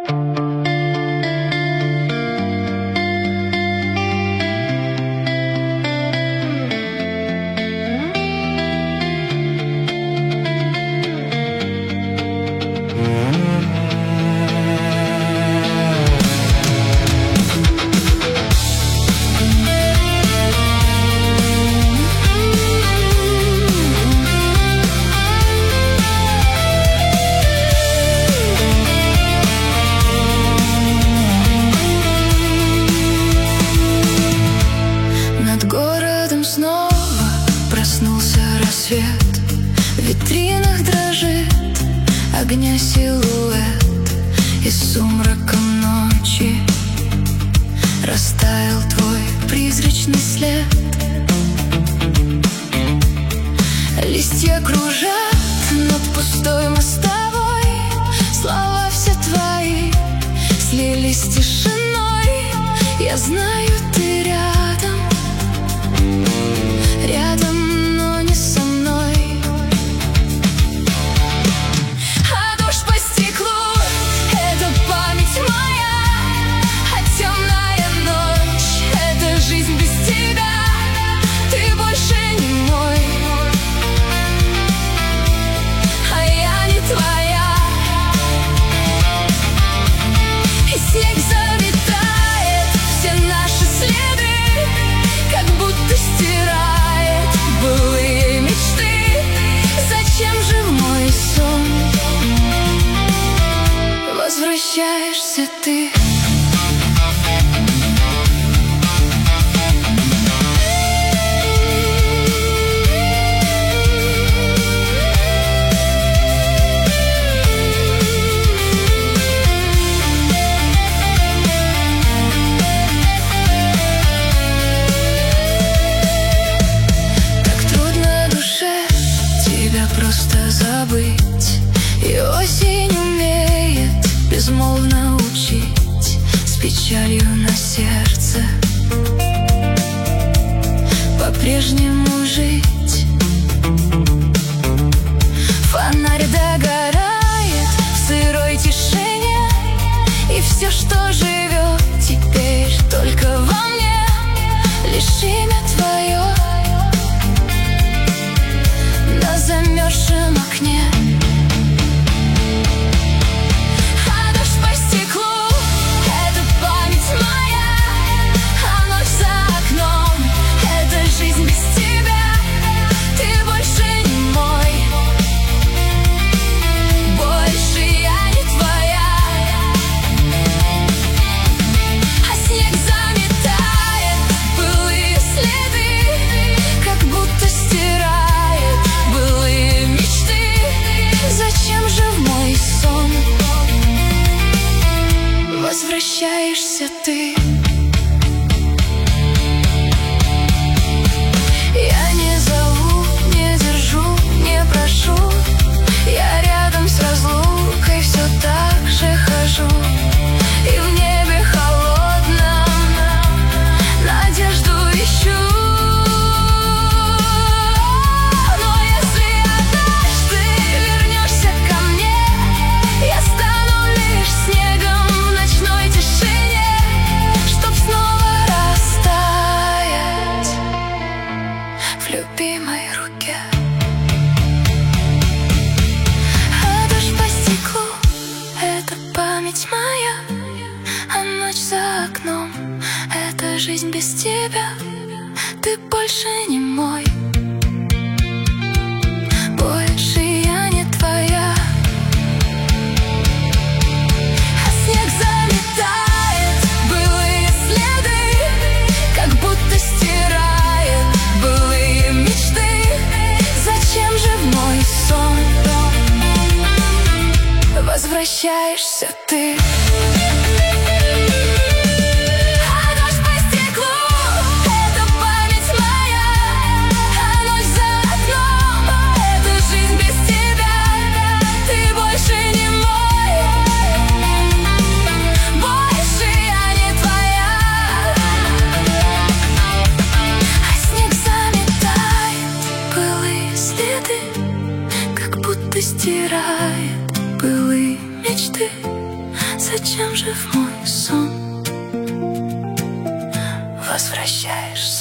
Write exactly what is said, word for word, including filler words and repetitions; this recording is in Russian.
В витринах дрожит огня силуэт, и сумраком ночи растаял твой призрачный след. Листья кружат над пустой мостовой, слова все твои слились с тишиной. Я знаю, ты рядом, рядом. Возвращаешься ты. Так трудно душе тебя просто забыть, и осень умеет безмолвно учить, с печалью на сердце по-прежнему жить. Фонарь догорает в сырой тишине, и все, что живет теперь только во мне, лишь имя твое на замерзшем окне. Возвращаешься ты. Я не зову, не держу, не прошу, я рядом с разлукой все так же хожу, и в небе холодном надежду ищу. Но если однажды вернешься ко мне, я стану лишь снегом в ночной тишине, чтоб снова растаять в любимой руке. А дождь по стеклу — это память моя, а ночь за окном — это жизнь без тебя. Ты больше не мой, больше я не твоя. А снег заметает былые следы, как будто стирает былые мечты. Зачем же в мой сон возвращаешься ты? Стирает былые мечты. Зачем же в мой сон возвращаешься?